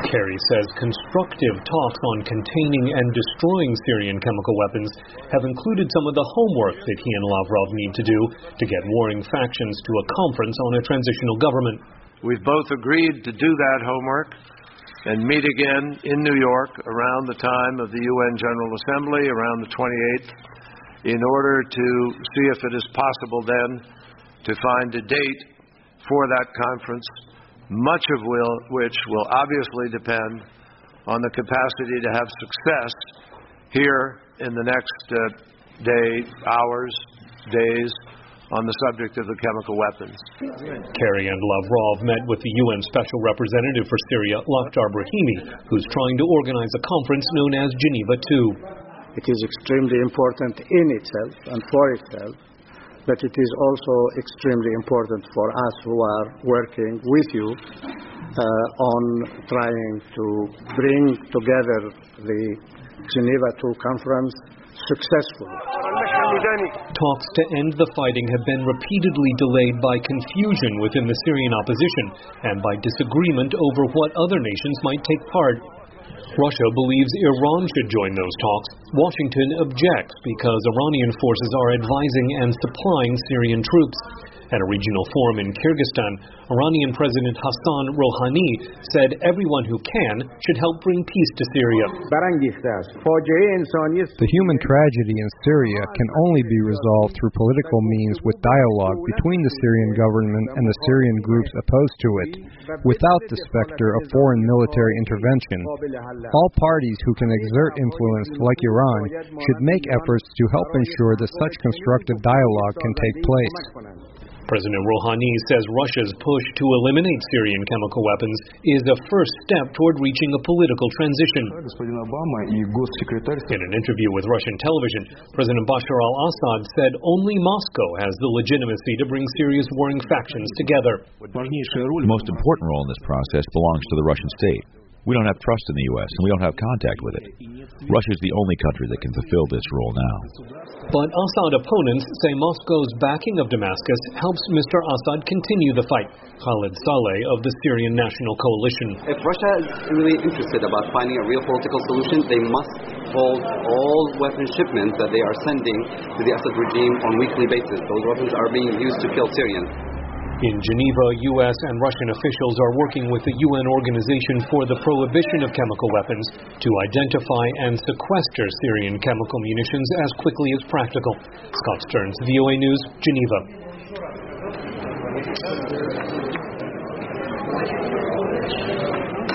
Kerry says constructive talks on containing and destroying Syrian chemical weapons have included some of the homework that he and Lavrov need to do to get warring factions to a conference on a transitional government. We've both agreed to do that homework and meet again in New York around the time of the UN General Assembly, around the 28th, in order to see if it is possible then to find a date for that conference, much of which will obviously depend on the capacity to have success here in the next hours, days, on the subject of the chemical weapons. Kerry and Lavrov met with the UN Special Representative for Syria, Lakhdar Brahimi, who's trying to organize a conference known as Geneva II. It is extremely important in itself and for itself, but it is also extremely important for us who are working with you on trying to bring together the Geneva II conference successfully. Talks to end the fighting have been repeatedly delayed by confusion within the Syrian opposition and by disagreement over what other nations might take part. Russia believes Iran should join those talks. Washington objects because Iranian forces are advising and supplying Syrian troops. At a regional forum in Kyrgyzstan, Iranian President Hassan Rouhani said everyone who can should help bring peace to Syria. The human tragedy in Syria can only be resolved through political means with dialogue between the Syrian government and the Syrian groups opposed to it, without the specter of foreign military intervention. All parties who can exert influence, like Iran, should make efforts to help ensure that such constructive dialogue can take place. President Rouhani says Russia's push to eliminate Syrian chemical weapons is a first step toward reaching a political transition. In an interview with Russian television, President Bashar al-Assad said only Moscow has the legitimacy to bring Syria's warring factions together. The most important role in this process belongs to the Russian state. We don't have trust in the U.S., and we don't have contact with it. Russia is the only country that can fulfill this role now. But Assad opponents say Moscow's backing of Damascus helps Mr. Assad continue the fight. Khalid Saleh of the Syrian National Coalition. If Russia is really interested about finding a real political solution, they must hold all weapon shipments that they are sending to the Assad regime on a weekly basis. Those weapons are being used to kill Syrians. In Geneva, U.S. and Russian officials are working with the UN Organization for the Prohibition of Chemical Weapons to identify and sequester Syrian chemical munitions as quickly as practical. Scott Stearns, VOA News, Geneva.